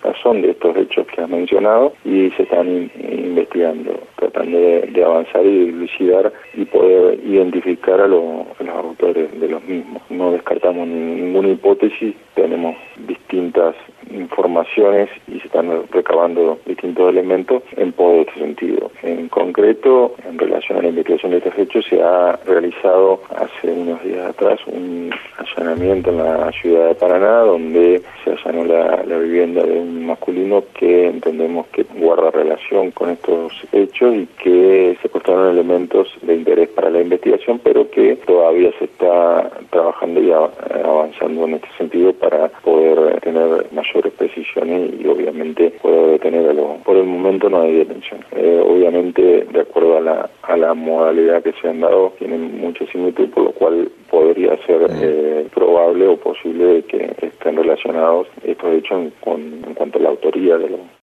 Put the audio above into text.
razón de estos hechos que has mencionado y se están investigando, tratando de avanzar y dilucidar y poder identificar a los autores de los mismos. No descartamos ninguna hipótesis, tenemos distintas informaciones y se están recabando distintos elementos en pos de este sentido. En concreto, en relación a la investigación de estos hechos, se ha realizado hace unos días atrás un allanamiento en la ciudad de Paraná, donde se allanó la vivienda de un masculino que entendemos que guarda relación con estos hechos y que secuestraron elementos de interés para la investigación, pero que todavía se está trabajando y avanzando en este sentido para poder tener mayores precisiones y obviamente poder detenerlo. Por el momento no hay detención. Obviamente, de acuerdo a la modalidad que se han dado, tienen mucha similitud, por lo cual podría ser probable o posible que estén relacionados estos hechos en cuanto a la autoría de los